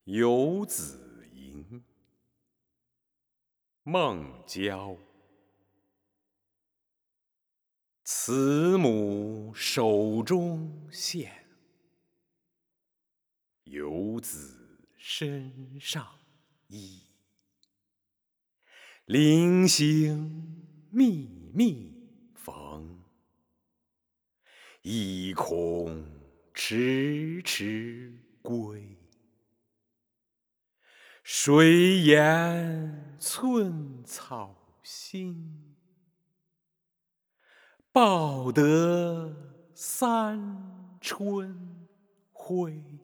游子吟，孟郊。慈母手中线，游子身上衣。临行密密缝，意恐迟迟归。谁言寸草心，报得三春晖。